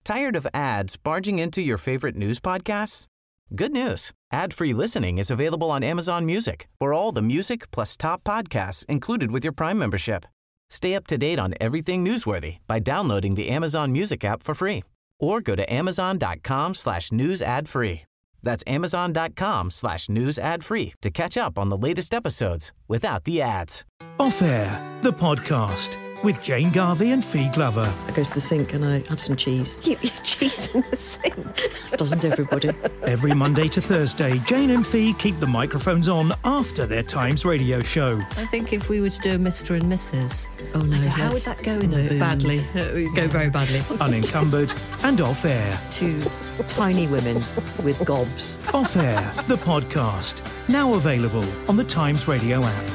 Tired of ads barging into your favorite news podcasts? Good news. Ad-free listening is available on Amazon Music for all the music plus top podcasts included with your Prime membership. Stay up to date on everything newsworthy by downloading the Amazon Music app for free or go to amazon.com/news ad free. That's amazon.com/news ad free to catch up on the latest episodes without the ads. Off Air, the podcast with Jane Garvey and Fee Glover. I go to the sink and I have some cheese. Keep your cheese in the sink. Doesn't everybody? Every Monday to Thursday, Jane and Fee keep the microphones on after their Times radio show. I think if we were to do a Mr. and Mrs. Oh no, how would that go in the booth? Badly. It would go very badly. Unencumbered and Off Air. Two tiny women with gobs. Off Air, the podcast. Now available on the Times radio app.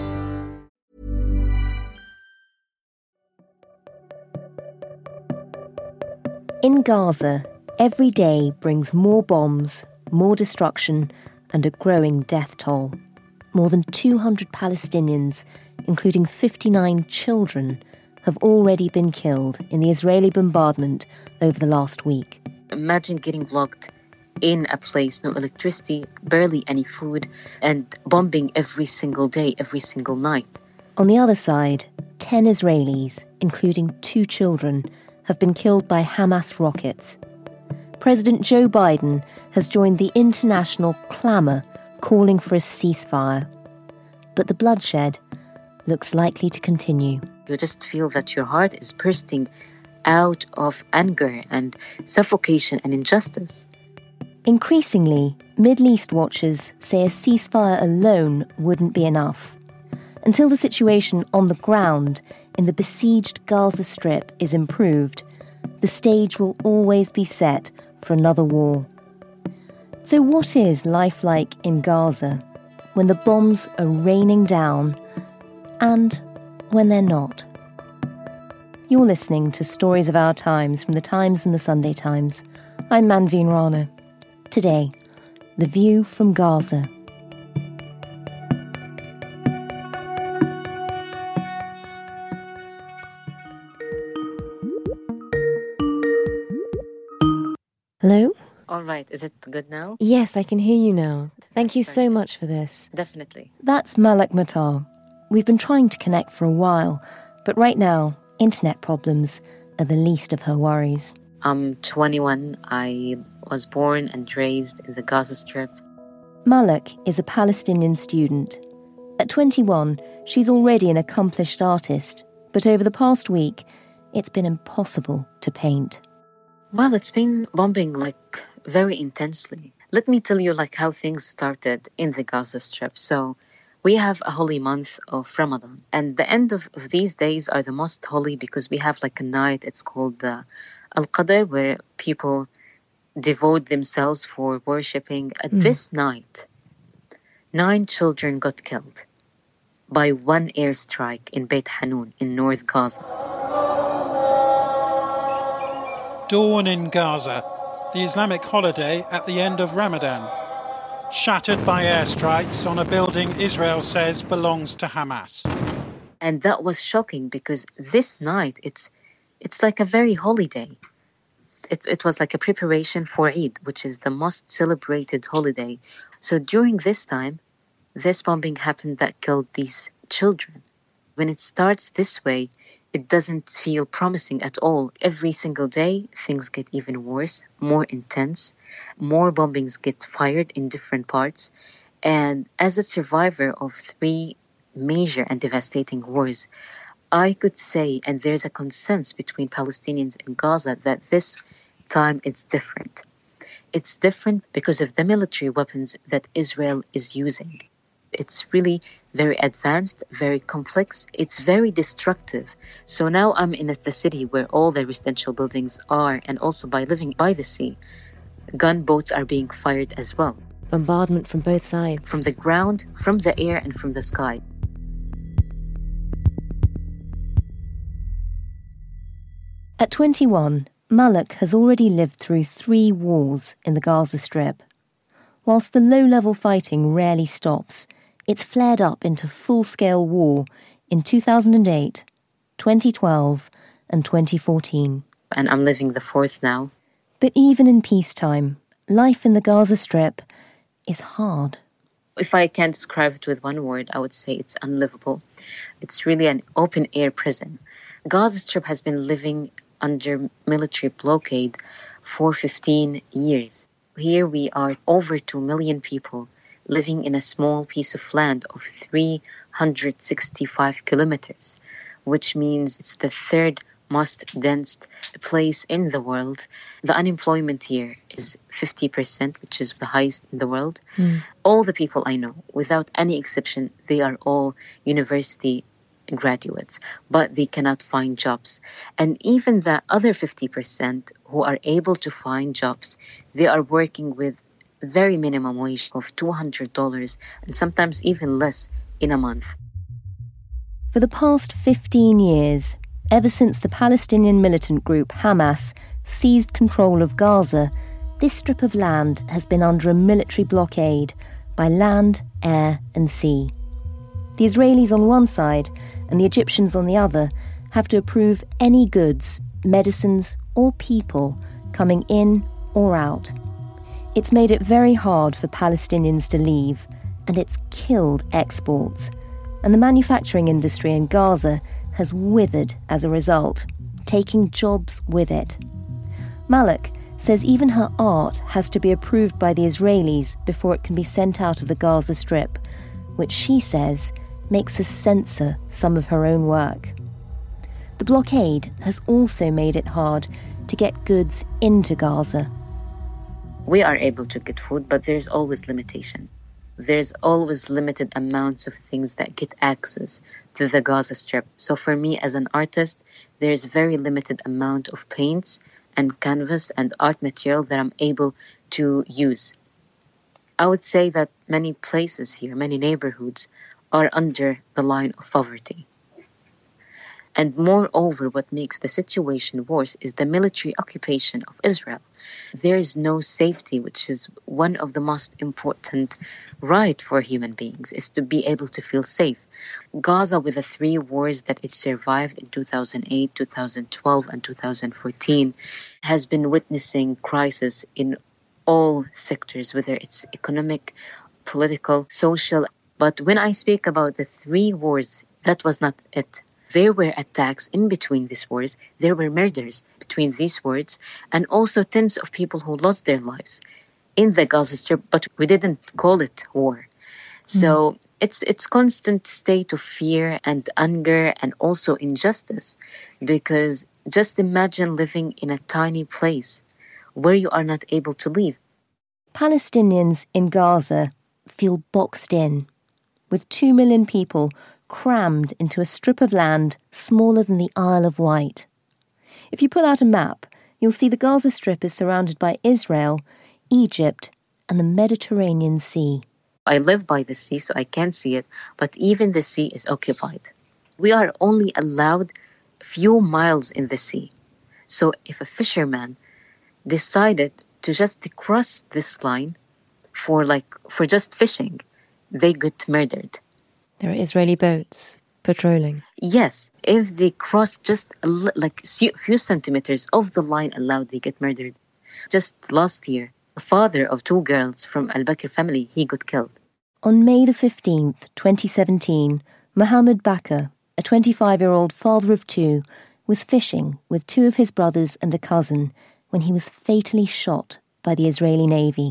In Gaza, every day brings more bombs, more destruction, and a growing death toll. More than 200 Palestinians, including 59 children, have already been killed in the Israeli bombardment over the last week. Imagine getting locked in a place, no electricity, barely any food, and bombing every single day, every single night. On the other side, 10 Israelis, including 2 children, have been killed by Hamas rockets. President Joe Biden has joined the international clamour calling for a ceasefire. But the bloodshed looks likely to continue. You just feel that your heart is bursting out of anger and suffocation and injustice. Increasingly, Middle East watchers say a ceasefire alone wouldn't be enough. Until the situation on the ground in the besieged Gaza Strip is improved, the stage will always be set for another war. So what is life like in Gaza when the bombs are raining down and when they're not? You're listening to Stories of Our Times from the Times and the Sunday Times. I'm Manveen Rana. Today, The View from Gaza. Hello? All right, is it good now? Yes, I can hear you now. Thank you so much for this. Definitely. That's Malak Matar. We've been trying to connect for a while, but right now, internet problems are the least of her worries. I'm 21. I was born and raised in the Gaza Strip. Malak is a Palestinian student. At 21, she's already an accomplished artist, but over the past week, it's been impossible to paint. Well, it's been bombing very intensely. Let me tell you how things started in the Gaza Strip. So we have a holy month of Ramadan, and the end of these days are the most holy because we have a night, it's called the Al-Qadr, where people devote themselves for worshipping. At this night, 9 children got killed by one airstrike in Beit Hanun in North Gaza. Dawn in Gaza, the Islamic holiday at the end of Ramadan. Shattered by airstrikes on a building Israel says belongs to Hamas. And that was shocking because this night, it's like a very holy day. It was like a preparation for Eid, which is the most celebrated holiday. So during this time, this bombing happened that killed these children. When it starts this way, it doesn't feel promising at all. Every single day, things get even worse, more intense. More bombings get fired in different parts. And as a survivor of 3 major and devastating wars, I could say, and there's a consensus between Palestinians in Gaza, that this time it's different. It's different because of the military weapons that Israel is using. It's really very advanced, very complex. It's very destructive. So now I'm in the city where all the residential buildings are, and also by living by the sea, gunboats are being fired as well. Bombardment from both sides. From the ground, from the air, and from the sky. At 21, Malak has already lived through 3 wars in the Gaza Strip. Whilst the low-level fighting rarely stops, it's flared up into full-scale war in 2008, 2012 and 2014. and I'm living the fourth now. But even in peacetime, life in the Gaza Strip is hard. If I can describe it with one word, I would say it's unlivable. It's really an open-air prison. Gaza Strip has been living under military blockade for 15 years. Here we are, over 2 million people living in a small piece of land of 365 kilometers, which means it's the third most dense place in the world. The unemployment here is 50%, which is the highest in the world. All the people I know, without any exception, they are all university graduates, but they cannot find jobs. And even the other 50% who are able to find jobs, they are working with very minimum wage of $200 and sometimes even less in a month. For the past 15 years, ever since the Palestinian militant group Hamas seized control of Gaza, this strip of land has been under a military blockade by land, air and sea. The Israelis on one side and the Egyptians on the other have to approve any goods, medicines or people coming in or out. It's made it very hard for Palestinians to leave, and it's killed exports. And the manufacturing industry in Gaza has withered as a result, taking jobs with it. Malak says even her art has to be approved by the Israelis before it can be sent out of the Gaza Strip, which she says makes her censor some of her own work. The blockade has also made it hard to get goods into Gaza. We are able to get food, but there's always limitation. There's always limited amounts of things that get access to the Gaza Strip. So for me as an artist, there's very limited amount of paints and canvas and art material that I'm able to use. I would say that many places here, many neighborhoods, are under the line of poverty. And moreover, what makes the situation worse is the military occupation of Israel. There is no safety, which is one of the most important rights for human beings, is to be able to feel safe. Gaza, with the 3 wars that it survived in 2008, 2012, and 2014, has been witnessing crisis in all sectors, whether it's economic, political, social. But when I speak about the 3 wars, that was not it. There were attacks in between these wars. There were murders between these wars, and also tens of people who lost their lives in the Gaza Strip, but we didn't call it war. So it's constant state of fear and anger and also injustice, because just imagine living in a tiny place where you are not able to leave. Palestinians in Gaza feel boxed in, with 2 million people crammed into a strip of land smaller than the Isle of Wight. If you pull out a map, you'll see the Gaza Strip is surrounded by Israel, Egypt, and the Mediterranean Sea. I live by the sea, so I can see it, but even the sea is occupied. We are only allowed a few miles in the sea. So if a fisherman decided to just cross this line for just fishing, they get murdered. There are Israeli boats patrolling. Yes, if they cross just a few centimeters of the line allowed, they get murdered. Just last year, the father of 2 girls from Al-Bakr family, he got killed. On May the 15th, 2017, Mohammed Bakr, a 25-year-old father of 2, was fishing with 2 of his brothers and a cousin when he was fatally shot by the Israeli Navy.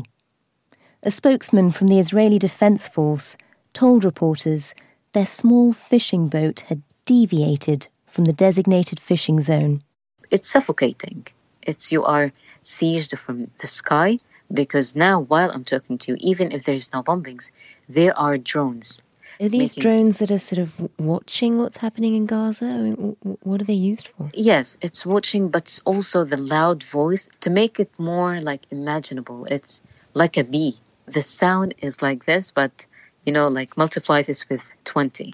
A spokesman from the Israeli Defense Force told reporters their small fishing boat had deviated from the designated fishing zone. It's suffocating. You are sieged from the sky, because now, while I'm talking to you, even if there's no bombings, there are drones. Are these drones that are sort of watching what's happening in Gaza? I mean, what are they used for? Yes, it's watching, but it's also the loud voice to make it more imaginable. It's like a bee. The sound is like this, but multiply this with 20.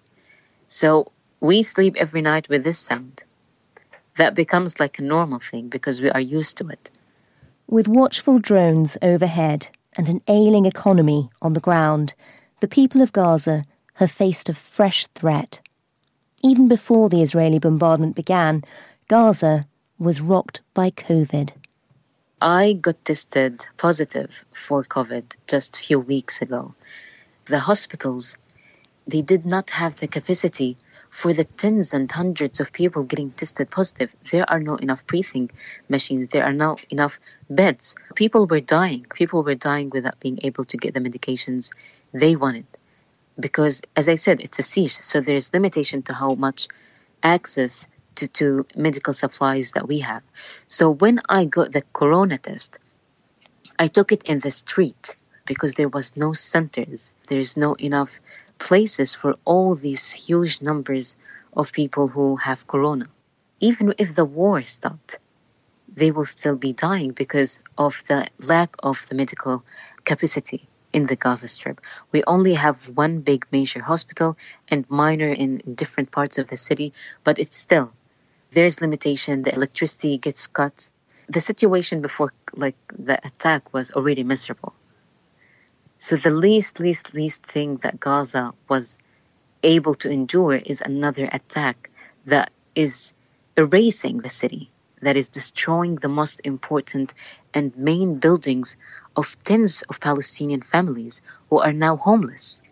So we sleep every night with this sound. That becomes like a normal thing because we are used to it. With watchful drones overhead and an ailing economy on the ground, the people of Gaza have faced a fresh threat. Even before the Israeli bombardment began, Gaza was rocked by COVID. I got tested positive for COVID just a few weeks ago. The hospitals, they did not have the capacity for the tens and hundreds of people getting tested positive. There are not enough breathing machines. There are not enough beds. People were dying. People were dying without being able to get the medications they wanted. Because, as I said, it's a siege. So there is limitation to how much access to medical supplies that we have. So when I got the corona test, I took it in the street because there was no centers. There's no enough places for all these huge numbers of people who have corona. Even if the war stopped, they will still be dying because of the lack of the medical capacity in the Gaza Strip. We only have one big major hospital and minor in different parts of the city, but it's still, there's limitation. The electricity gets cut. The situation before the attack was already miserable. So the least thing that Gaza was able to endure is another attack that is erasing the city, that is destroying the most important and main buildings of tens of Palestinian families who are now homeless.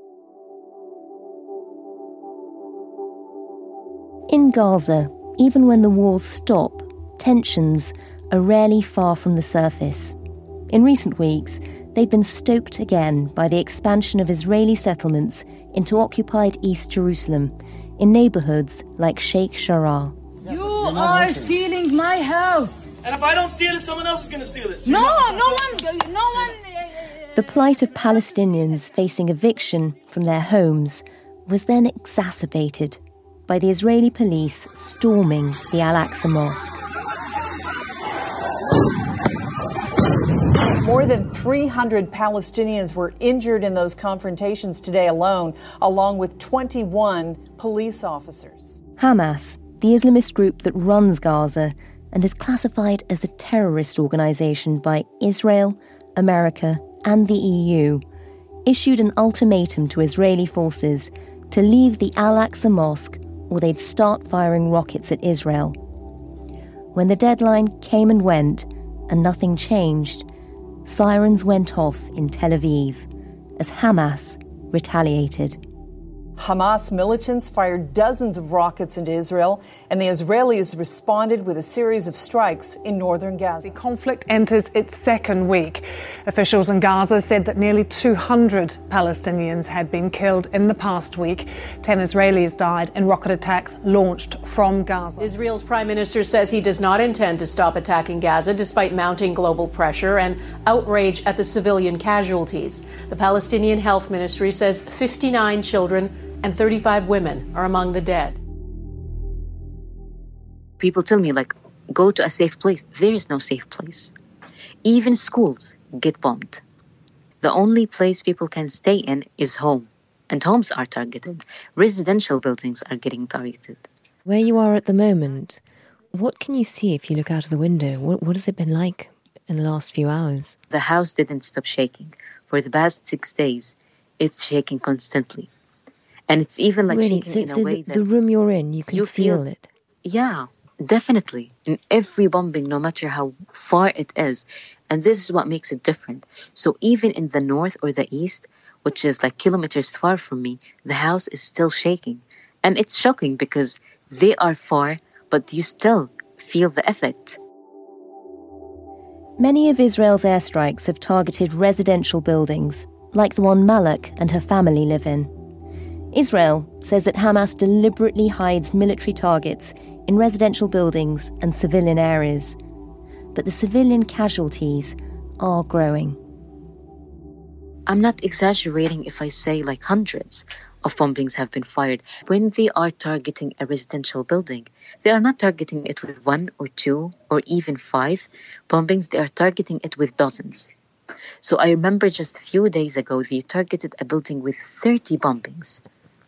In Gaza, even when the walls stop, tensions are rarely far from the surface. In recent weeks, they've been stoked again by the expansion of Israeli settlements into occupied East Jerusalem, in neighbourhoods like Sheikh Jarrah. You are stealing my house. And if I don't steal it, someone else is going to steal it. No one. The plight of Palestinians facing eviction from their homes was then exacerbated by the Israeli police storming the Al-Aqsa Mosque. More than 300 Palestinians were injured in those confrontations today alone, along with 21 police officers. Hamas, the Islamist group that runs Gaza and is classified as a terrorist organisation by Israel, America and the EU, issued an ultimatum to Israeli forces to leave the Al-Aqsa Mosque or they'd start firing rockets at Israel. When the deadline came and went and nothing changed, sirens went off in Tel Aviv as Hamas retaliated. Hamas militants fired dozens of rockets into Israel, and the Israelis responded with a series of strikes in northern Gaza. The conflict enters its second week. Officials in Gaza said that nearly 200 Palestinians had been killed in the past week. 10 Israelis died in rocket attacks launched from Gaza. Israel's prime minister says he does not intend to stop attacking Gaza despite mounting global pressure and outrage at the civilian casualties. The Palestinian Health Ministry says 59 children and 35 women are among the dead. People tell me, go to a safe place. There is no safe place. Even schools get bombed. The only place people can stay in is home. And homes are targeted. Residential buildings are getting targeted. Where you are at the moment, what can you see if you look out of the window? What has it been like in the last few hours? The house didn't stop shaking. For the past 6 days, it's shaking constantly. And it's even really? shaking in a way that... the room you're in, you can feel it? Yeah, definitely. In every bombing, no matter how far it is. And this is what makes it different. So even in the north or the east, which is kilometers far from me, the house is still shaking. And it's shocking because they are far, but you still feel the effect. Many of Israel's airstrikes have targeted residential buildings, like the one Malak and her family live in. Israel says that Hamas deliberately hides military targets in residential buildings and civilian areas. But the civilian casualties are growing. I'm not exaggerating if I say hundreds of bombings have been fired. When they are targeting a residential building, they are not targeting it with 1 or 2 or even 5 bombings. They are targeting it with dozens. So I remember just a few days ago, they targeted a building with 30 bombings.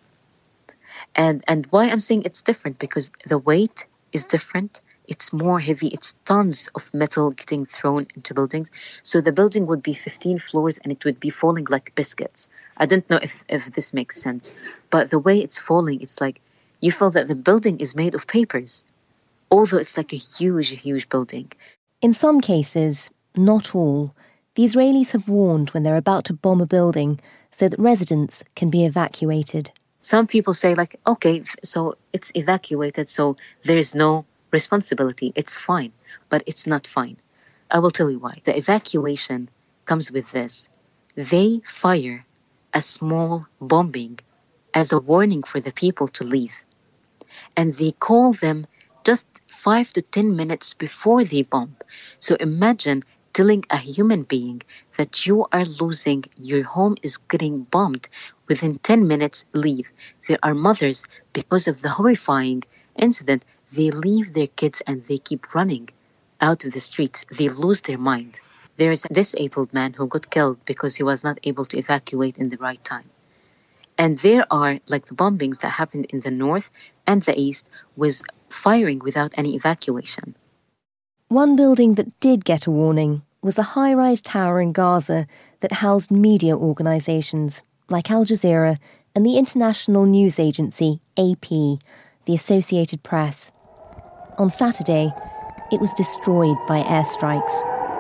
And why I'm saying it's different, because the weight is different. It's more heavy. It's tons of metal getting thrown into buildings. So the building would be 15 floors and it would be falling like biscuits. I don't know if this makes sense. But the way it's falling, it's you feel that the building is made of papers. although it's like a huge building. In some cases, not all, the Israelis have warned when they're about to bomb a building so that residents can be evacuated. Some people say like, okay, so it's evacuated, so there's no responsibility. It's fine, but it's not fine. I will tell you why. The evacuation comes with this. They fire a small bombing as a warning for the people to leave. And they call them just 5 to 10 minutes before they bomb. So imagine telling a human being that you are losing, your home is getting bombed. Within 10 minutes, leave. There are mothers, because of the horrifying incident, they leave their kids and they keep running out of the streets. They lose their mind. There is a disabled man who got killed because he was not able to evacuate in the right time. And there are like the bombings that happened in the north and the east was firing without any evacuation. One building that did get a warning was the high-rise tower in Gaza that housed media organisations like Al Jazeera and the international news agency AP, the Associated Press. On Saturday, it was destroyed by airstrikes.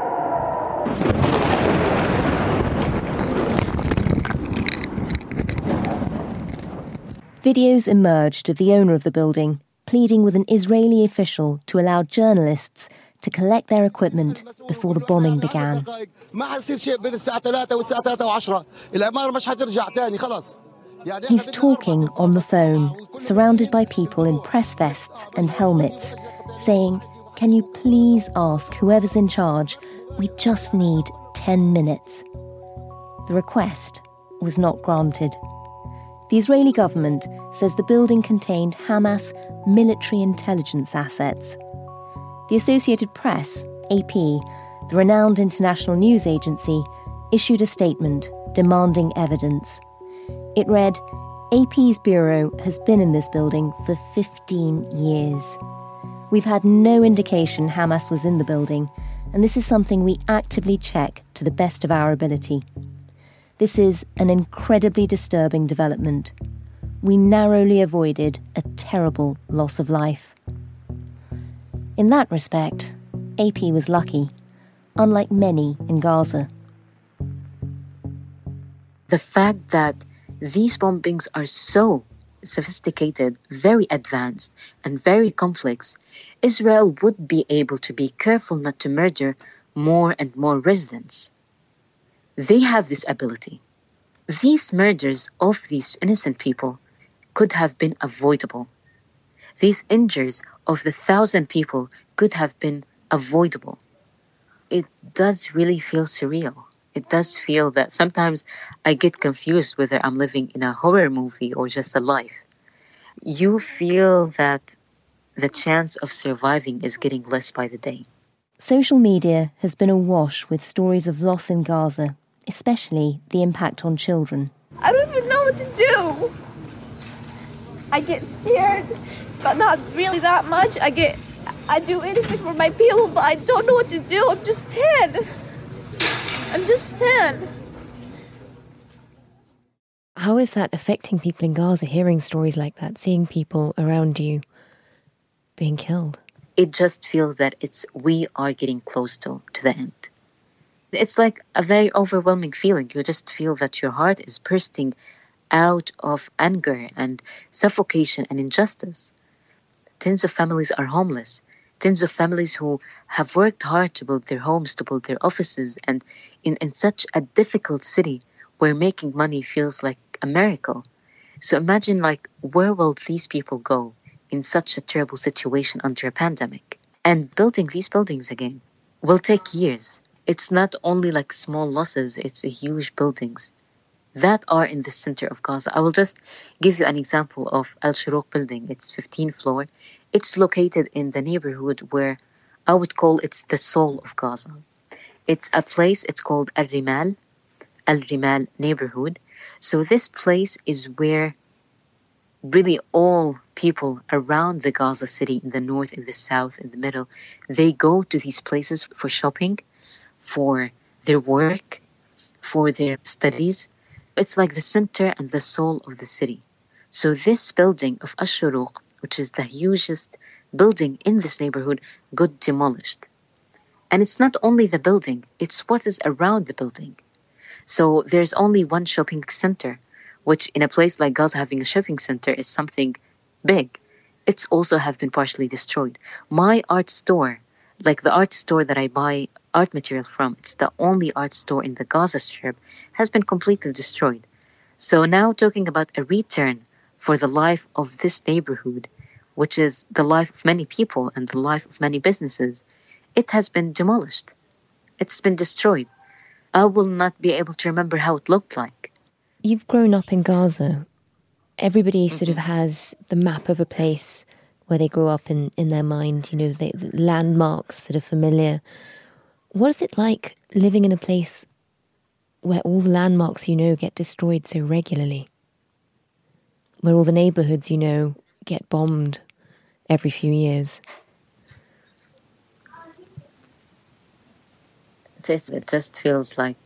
Videos emerged of the owner of the building pleading with an Israeli official to allow journalists to collect their equipment before the bombing began. He's talking on the phone, surrounded by people in press vests and helmets, saying, "Can you please ask whoever's in charge? We just need 10 minutes." The request was not granted. The Israeli government says the building contained Hamas military intelligence assets. The Associated Press, AP, the renowned international news agency, issued a statement demanding evidence. It read, "AP's bureau has been in this building for 15 years. We've had no indication Hamas was in the building, and this is something we actively check to the best of our ability. This is an incredibly disturbing development. We narrowly avoided a terrible loss of life." In that respect, AP was lucky, unlike many in Gaza. The fact that these bombings are so sophisticated, very advanced, and very complex, Israel would be able to be careful not to murder more and more residents. They have this ability. These murders of these innocent people could have been avoidable. These injuries of the 1,000 people could have been avoidable. It does really feel surreal. It does feel that sometimes I get confused whether I'm living in a horror movie or just a life. You feel that the chance of surviving is getting less by the day. Social media has been awash with stories of loss in Gaza, especially the impact on children. I don't even know what to do. I get scared, but not really that much. I do anything for my people, but I don't know what to do. I'm just 10. I'm just 10. How is that affecting people in Gaza, hearing stories like that, seeing people around you being killed? It just feels that we are getting close to the end. It's like a very overwhelming feeling. You just feel that your heart is bursting out of anger and suffocation and injustice. Tens of families are homeless. Tens of families who have worked hard to build their homes, to build their offices, and in such a difficult city where making money feels like a miracle. So imagine, like, where will these people go in such a terrible situation under a pandemic? And building these buildings again will take years. It's not only like small losses, it's huge buildings that are in the center of Gaza. I will just give you an example of Al Shuruq building. It's 15th floor. It's located in the neighborhood where I would call it's the soul of Gaza. It's a place, it's called Al Rimal neighborhood. So this place is where really all people around the Gaza city, in the north, in the south, in the middle, they go to these places for shopping, for their work, for their studies. It's like the center and the soul of the city. So this building of Al Shuruq which is the hugest building in this neighborhood, got demolished. And it's not only the building, it's what is around the building. So there's only one shopping center, which in a place like Gaza, having a shopping center is something big. It's also have been partially destroyed. My art store, like the art store that I buy art material from, it's the only art store in the Gaza Strip, has been completely destroyed. So now talking about a return for the life of this neighborhood, which is the life of many people and the life of many businesses, it has been demolished. It's been destroyed. I will not be able to remember how it looked like. You've grown up in Gaza. Everybody sort of has the map of a place where they grew up in their mind, the landmarks that are familiar. What is it like living in a place where all the landmarks get destroyed so regularly? Where all the neighbourhoods get bombed every few years? It just feels like...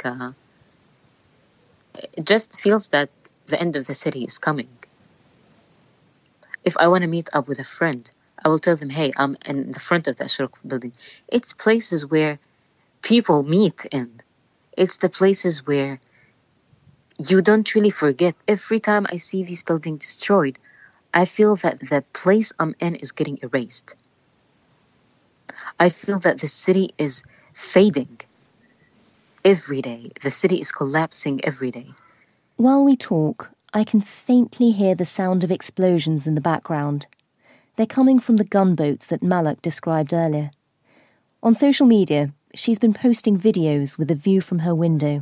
it just feels that the end of the city is coming. If I want to meet up with a friend, I will tell them, hey, I'm in the front of the Ashraq building. It's places where people meet in. It's the places where you don't really forget. Every time I see these buildings destroyed, I feel that the place I'm in is getting erased. I feel that the city is fading every day. The city is collapsing every day. While we talk, I can faintly hear the sound of explosions in the background. They're coming from the gunboats that Malak described earlier. On social media, she's been posting videos with a view from her window.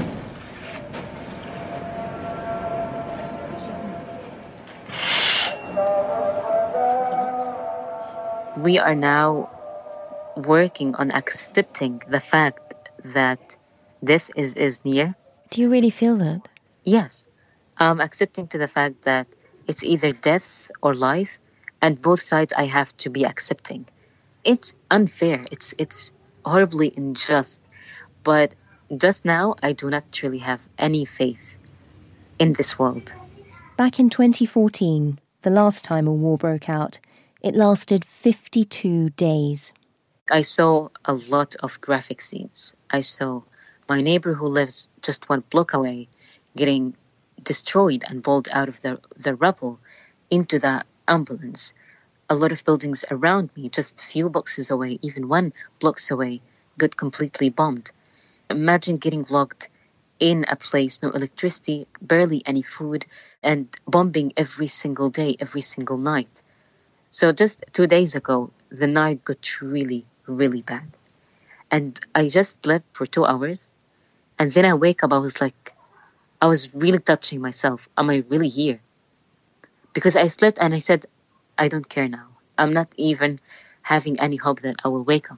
We are now working on accepting the fact that death is near. Do you really feel that? Yes. Accepting to the fact that it's either death or life, and both sides I have to be accepting. It's unfair. It's horribly unjust. But just now, I do not really have any faith in this world. Back in 2014, the last time a war broke out, it lasted 52 days. I saw a lot of graphic scenes. I saw my neighbor who lives just one block away getting destroyed and bowled out of the rubble into the ambulance. A lot of buildings around me, just a few boxes away, even 1 block away, got completely bombed. Imagine getting locked in a place, no electricity, barely any food, and bombing every single day, every single night. So just 2 days ago, the night got really, really bad. And I just slept for 2 hours. And then I wake up, I was really touching myself. Am I really here? Because I slept and I said, I don't care now. I'm not even having any hope that I will wake up.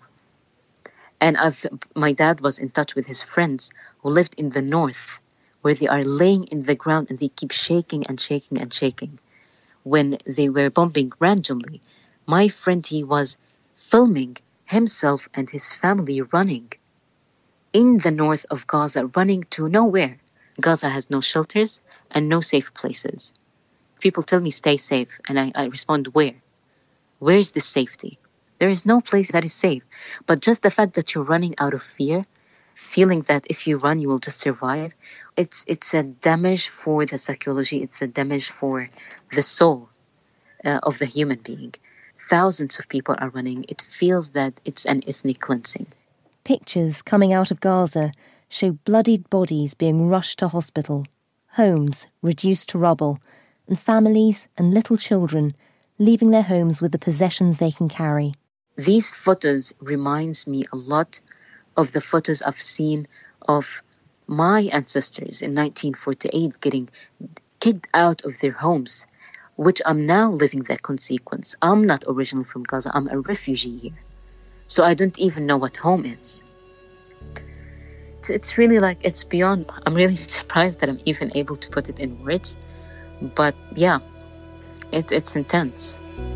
And my dad was in touch with his friends who lived in the north, where they are laying in the ground and they keep shaking and shaking and shaking. When they were bombing randomly, my friend, he was filming himself and his family running in the north of Gaza, running to nowhere. Gaza has no shelters and no safe places. People tell me stay safe, and I respond, where? Where is the safety? There is no place that is safe. But just the fact that you're running out of fear, feeling that if you run, you will just survive, it's a damage for the psychology, it's a damage for the soul of the human being. Thousands of people are running. It feels that it's an ethnic cleansing. Pictures coming out of Gaza show bloodied bodies being rushed to hospital, homes reduced to rubble, and families and little children leaving their homes with the possessions they can carry. These photos reminds me a lot of the photos I've seen of my ancestors in 1948 getting kicked out of their homes, which I'm now living that consequence. I'm not originally from Gaza. I'm a refugee here. So I don't even know what home is. It's really it's beyond. I'm really surprised that I'm even able to put it in words. But yeah, it's intense.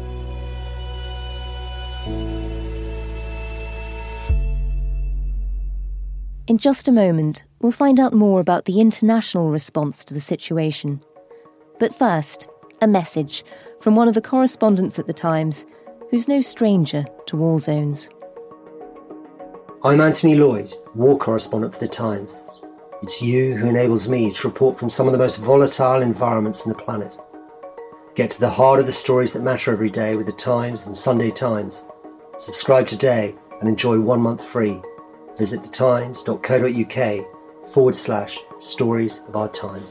In just a moment, we'll find out more about the international response to the situation. But first, A message from one of the correspondents at the Times, who's no stranger to war zones. I'm Anthony Lloyd, war correspondent for The Times. It's you who enables me to report from some of the most volatile environments on the planet. Get to the heart of the stories that matter every day with The Times and Sunday Times. Subscribe today and enjoy 1 month free. Visit thetimes.co.uk/stories of our times.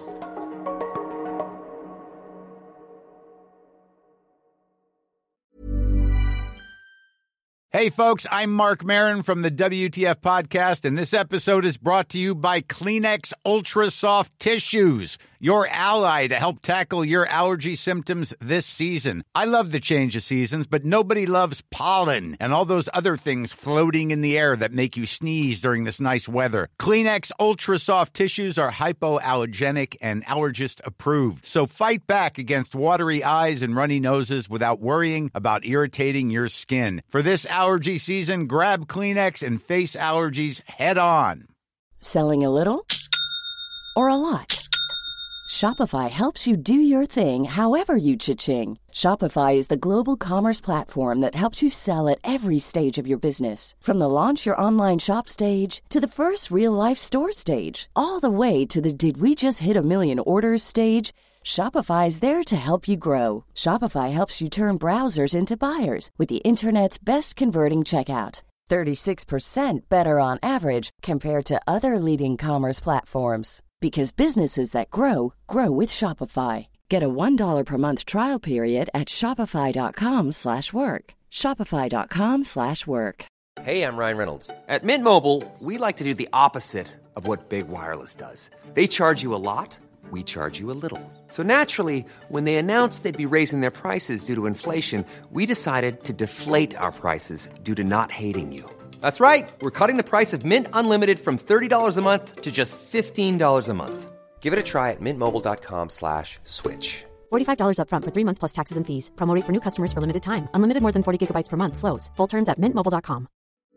Hey folks, I'm Mark Maron from the WTF Podcast, and this episode is brought to you by Kleenex Ultra Soft Tissues, your ally to help tackle your allergy symptoms this season. I love the change of seasons, but nobody loves pollen and all those other things floating in the air that make you sneeze during this nice weather. Kleenex Ultra Soft Tissues are hypoallergenic and allergist approved, so fight back against watery eyes and runny noses without worrying about irritating your skin. For this allergy season, grab Kleenex and face allergies head on. Selling a little or a lot? Shopify helps you do your thing however you cha-ching. Shopify is the global commerce platform that helps you sell at every stage of your business. From the launch your online shop stage to the first real life store stage, all the way to the did we just hit a million orders stage. Shopify is there to help you grow. Shopify helps you turn browsers into buyers with the internet's best converting checkout. 36% better on average compared to other leading commerce platforms. Because businesses that grow, grow with Shopify. Get a $1 per month trial period at shopify.com/work. Shopify.com/work. Hey, I'm Ryan Reynolds. At Mint Mobile, we like to do the opposite of what Big Wireless does. They charge you a lot. We charge you a little. So naturally, when they announced they'd be raising their prices due to inflation, we decided to deflate our prices due to not hating you. That's right. We're cutting the price of Mint Unlimited from $30 a month to just $15 a month. Give it a try at mintmobile.com/switch. $45 up front for 3 months plus taxes and fees. Promo rate for new customers for limited time. Unlimited more than 40 gigabytes per month. Slows full terms at mintmobile.com.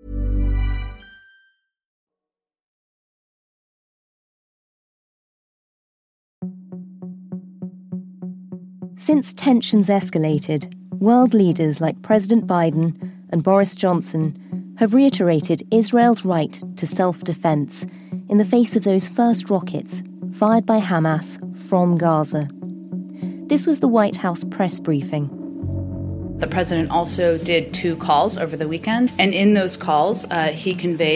Since tensions escalated, world leaders like President Biden and Boris Johnson have reiterated Israel's right to self-defense in the face of those first rockets fired by Hamas from Gaza. This was the White House press briefing. The president also did 2 calls over the weekend, and in those calls, he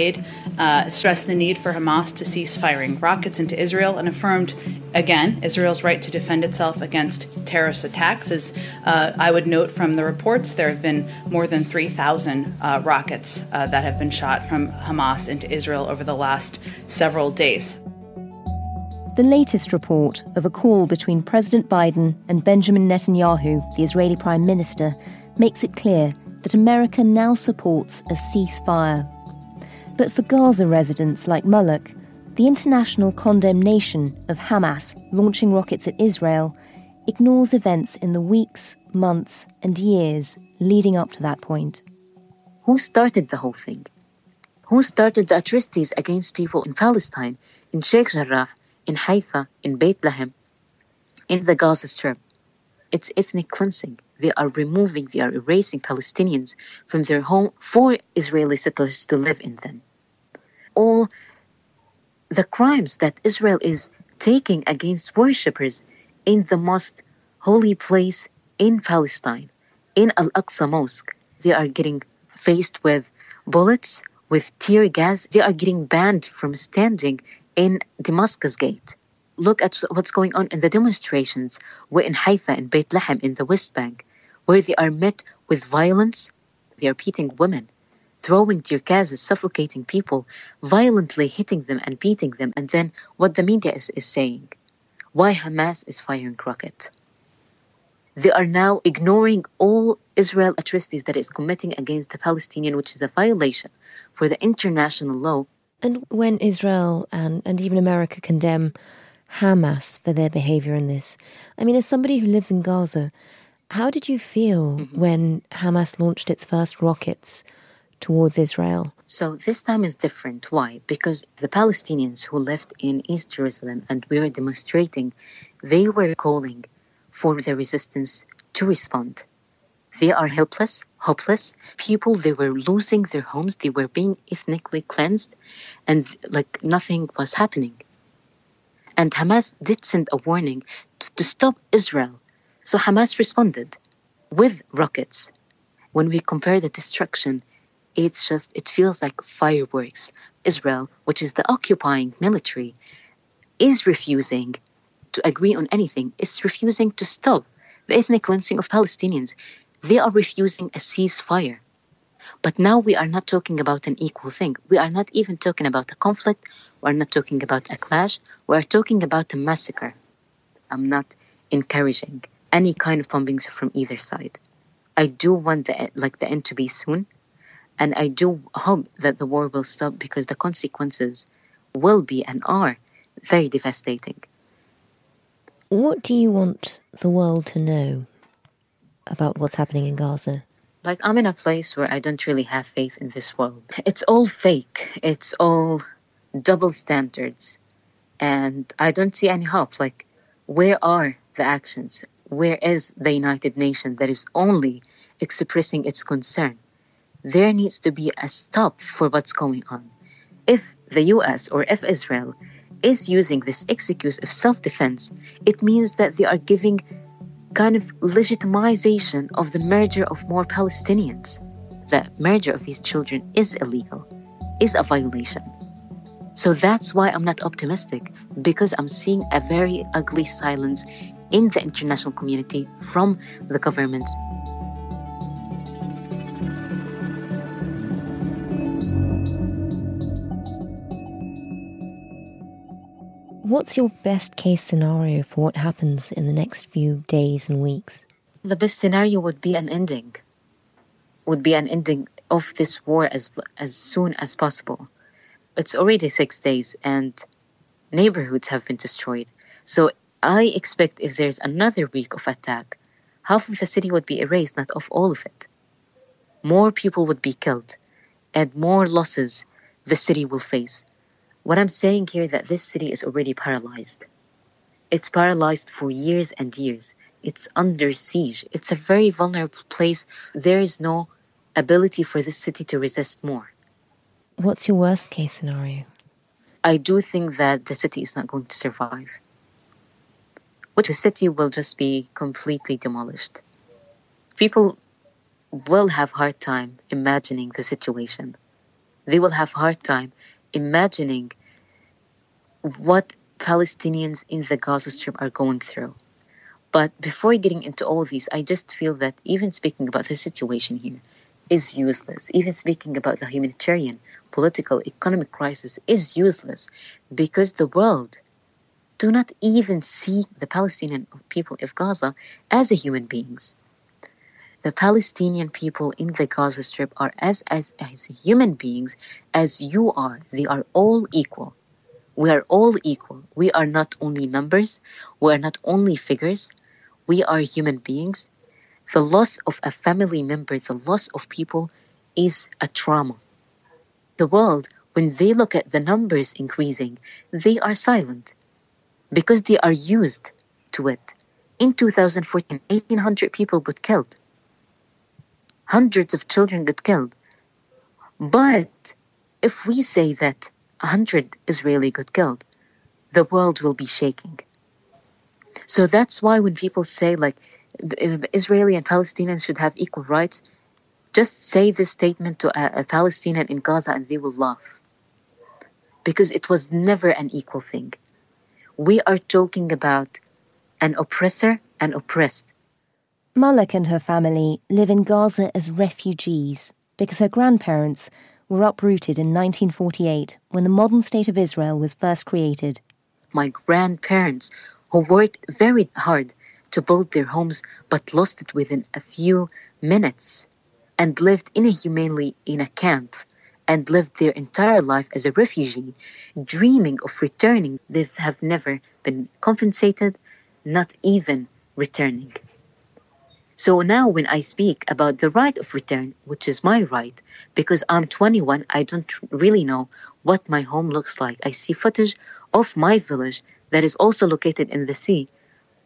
stressed the need for Hamas to cease firing rockets into Israel and affirmed, again, Israel's right to defend itself against terrorist attacks. As I would note from the reports, there have been more than 3,000 rockets that have been shot from Hamas into Israel over the last several days. The latest report of a call between President Biden and Benjamin Netanyahu, the Israeli Prime Minister, makes it clear that America now supports a ceasefire. But for Gaza residents like Muluk, the international condemnation of Hamas launching rockets at Israel ignores events in the weeks, months, and years leading up to that point. Who started the whole thing? Who started the atrocities against people in Palestine, in Sheikh Jarrah, in Haifa, in Beit Lahem, in the Gaza Strip? It's ethnic cleansing. They are erasing Palestinians from their home for Israeli settlers to live in them. All the crimes that Israel is taking against worshippers in the most holy place in Palestine, in Al-Aqsa Mosque, they are getting faced with bullets, with tear gas. They are getting banned from standing in Damascus Gate. Look at what's going on in the demonstrations in Haifa and Beit Lahem in the West Bank, where they are met with violence. They are beating women, throwing tear gases, suffocating people, violently hitting them and beating them. And then what the media is saying, why Hamas is firing rockets. They are now ignoring all Israel atrocities that is committing against the Palestinian, which is a violation for the international law. And when Israel and even America condemn Hamas for their behavior in this, I mean, as somebody who lives in Gaza, how did you feel when Hamas launched its first rockets towards Israel? So this time is different. Why? Because the Palestinians who lived in East Jerusalem and we were demonstrating, they were calling for the resistance to respond. They are helpless, hopeless people. They were losing their homes. They were being ethnically cleansed, and like nothing was happening. And Hamas did send a warning to stop Israel. So Hamas responded with rockets. When we compare the destruction, it feels like fireworks. Israel, which is the occupying military, is refusing to agree on anything, is refusing to stop the ethnic cleansing of Palestinians. They are refusing a ceasefire. But now we are not talking about an equal thing. We are not even talking about a conflict. We are not talking about a clash. We are talking about a massacre. I'm not encouraging any kind of bombings from either side. I do want the end to be soon. And I do hope that the war will stop, because the consequences will be and are very devastating. What do you want the world to know about what's happening in Gaza? Like, I'm in a place where I don't really have faith in this world. It's all fake. It's all double standards. And I don't see any hope. Like, where are the actions? Where is the United Nations that is only expressing its concern? There needs to be a stop for what's going on. If the US or if Israel is using this excuse of self-defense, it means that they are giving kind of legitimization of the murder of more Palestinians. The murder of these children is illegal, is a violation. So that's why I'm not optimistic, because I'm seeing a very ugly silence in the international community from the governments. What's your best case scenario for what happens in the next few days and weeks? The best scenario would be an ending of this war as soon as possible. It's already 6 days and neighborhoods have been destroyed. So I expect if there's another week of attack, half of the city would be erased, not of all of it. More people would be killed and more losses the city will face. What I'm saying here that this city is already paralyzed. It's paralyzed for years and years. It's under siege. It's a very vulnerable place. There is no ability for this city to resist more. What's your worst case scenario? I do think that the city is not going to survive. Which the city will just be completely demolished. People will have hard time imagining the situation. They will have hard time imagining what Palestinians in the Gaza Strip are going through. But before getting into all these, I just feel that even speaking about the situation here is useless. Even speaking about the humanitarian, political, economic crisis is useless, because the world do not even see the Palestinian people of Gaza as human beings. The Palestinian people in the Gaza Strip are as human beings as you are. They are all equal. We are all equal. We are not only numbers. We are not only figures. We are human beings. The loss of a family member, the loss of people is a trauma. The world, when they look at the numbers increasing, they are silent because they are used to it. In 2014, 1,800 people got killed. Hundreds of children got killed. But if we say that 100 Israeli got killed, the world will be shaking. So that's why when people say like Israeli and Palestinians should have equal rights, just say this statement to a Palestinian in Gaza and they will laugh. Because it was never an equal thing. We are talking about an oppressor and oppressed. Malek and her family live in Gaza as refugees because her grandparents were uprooted in 1948 when the modern state of Israel was first created. My grandparents, who worked very hard to build their homes but lost it within a few minutes and lived inhumanely in a camp and lived their entire life as a refugee, dreaming of returning, they have never been compensated, not even returning. So now when I speak about the right of return, which is my right, because I'm 21, I don't really know what my home looks like. I see footage of my village that is also located in the sea,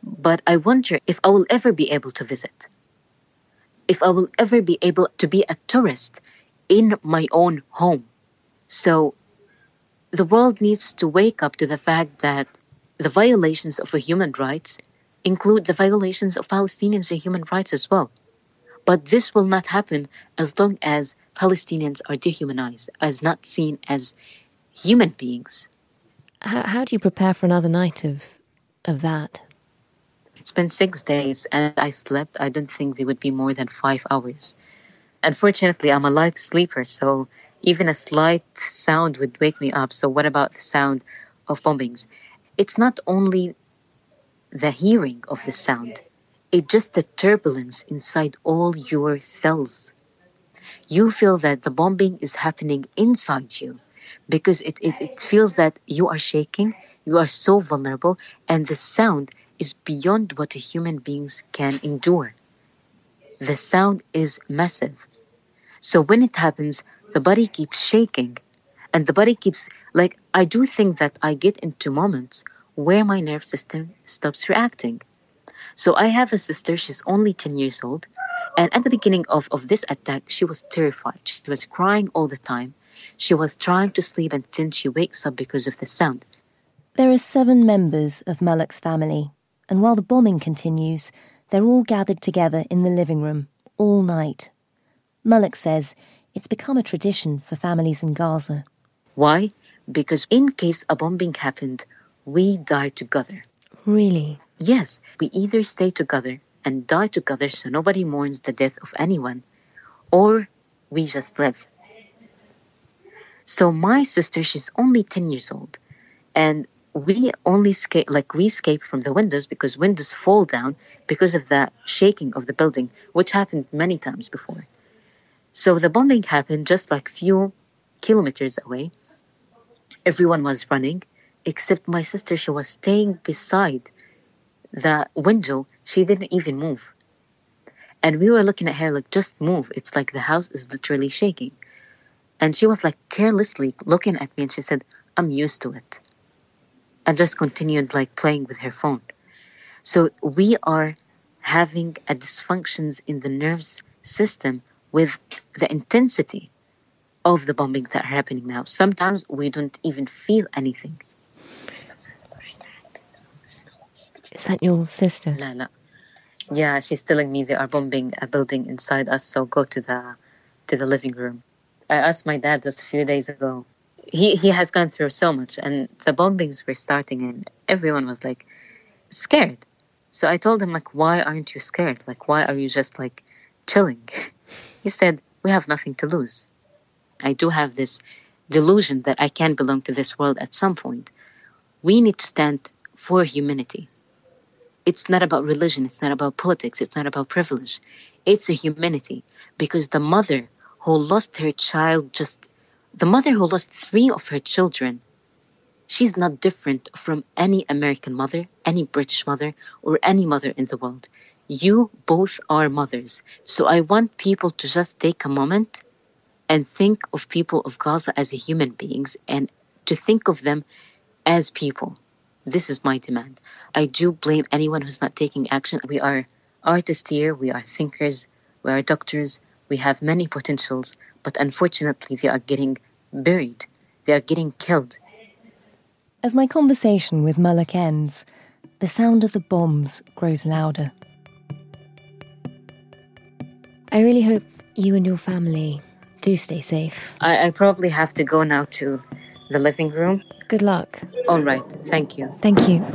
But I wonder if I will ever be able to visit. If I will ever be able to be a tourist in my own home. So the world needs to wake up to the fact that the violations of human rights include the violations of Palestinians' human rights as well. But this will not happen as long as Palestinians are dehumanized, as not seen as human beings. How do you prepare for another night of that? It's been 6 days and I slept, I don't think there would be more than 5 hours. Unfortunately, I'm a light sleeper, so even a slight sound would wake me up. So what about the sound of bombings? It's not only the hearing of the sound, it's just the turbulence inside all your cells. You feel that the bombing is happening inside you because it feels that you are shaking, you are so vulnerable, and the sound is beyond what human beings can endure. The sound is massive. So when it happens, the body keeps shaking and the body keeps, like, I do think that I get into moments where my nerve system stops reacting. So I have a sister, she's only 10 years old. And at the beginning of this attack, she was terrified. She was crying all the time. She was trying to sleep and then she wakes up because of the sound. There are 7 members of Malak's family. And while the bombing continues, they're all gathered together in the living room all night. Malak says it's become a tradition for families in Gaza. Why? Because in case a bombing happened, we die together. Really? Yes, we either stay together and die together so nobody mourns the death of anyone, or we just live. So my sister, she's only 10 years old, and we only escape from the windows because windows fall down because of the shaking of the building, which happened many times before. So the bombing happened just like few kilometers away. Everyone was running, except my sister. She was staying beside the window. She didn't even move. And we were looking at her like, just move. It's like the house is literally shaking. And she was like carelessly looking at me and she said, I'm used to it. And just continued like playing with her phone. So we are having a dysfunctions in the nerves system with the intensity of the bombings that are happening now. Sometimes we don't even feel anything. Is that your sister? No. Yeah, she's telling me they are bombing a building inside us, so go to the living room. I asked my dad just a few days ago. He has gone through so much, and the bombings were starting and everyone was like scared. So I told him, like, why aren't you scared? Like, why are you just like chilling? He said, we have nothing to lose. I do have this delusion that I can belong to this world at some point. We need to stand for humanity. It's not about religion. It's not about politics. It's not about privilege. It's a humanity, because the mother who lost her child, the mother who lost 3 of her children, she's not different from any American mother, any British mother, or any mother in the world. You both are mothers. So I want people to just take a moment and think of people of Gaza as human beings and to think of them as people. This is my demand. I do blame anyone who's not taking action. We are artists here, we are thinkers, we are doctors, we have many potentials, but unfortunately they are getting buried. They are getting killed. As my conversation with Malak ends, the sound of the bombs grows louder. I really hope you and your family do stay safe. I probably have to go now to the living room. Good luck. All right. Thank you. Thank you.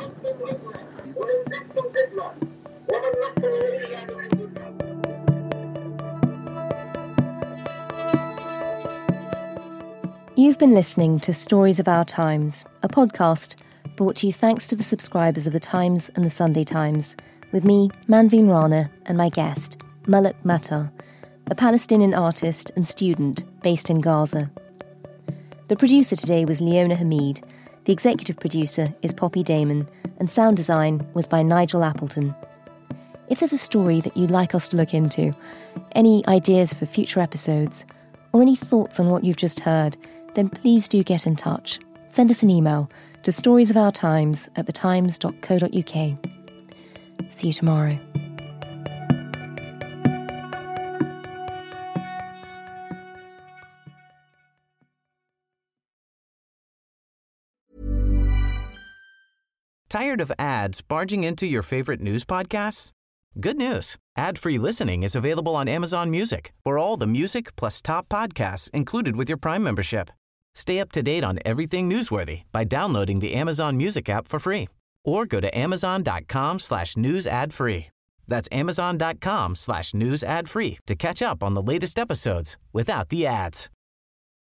You've been listening to Stories of Our Times, a podcast brought to you thanks to the subscribers of The Times and The Sunday Times, with me, Manveen Rana, and my guest, Malak Mattar, a Palestinian artist and student based in Gaza. The producer today was Leona Hamid, the executive producer is Poppy Damon, and sound design was by Nigel Appleton. If there's a story that you'd like us to look into, any ideas for future episodes, or any thoughts on what you've just heard, then please do get in touch. Send us an email to storiesofourtimes@thetimes.co.uk. See you tomorrow. Tired of ads barging into your favorite news podcasts? Good news. Ad-free listening is available on Amazon Music for all the music plus top podcasts included with your Prime membership. Stay up to date on everything newsworthy by downloading the Amazon Music app for free or go to amazon.com/news ad free. That's amazon.com/news ad free to catch up on the latest episodes without the ads.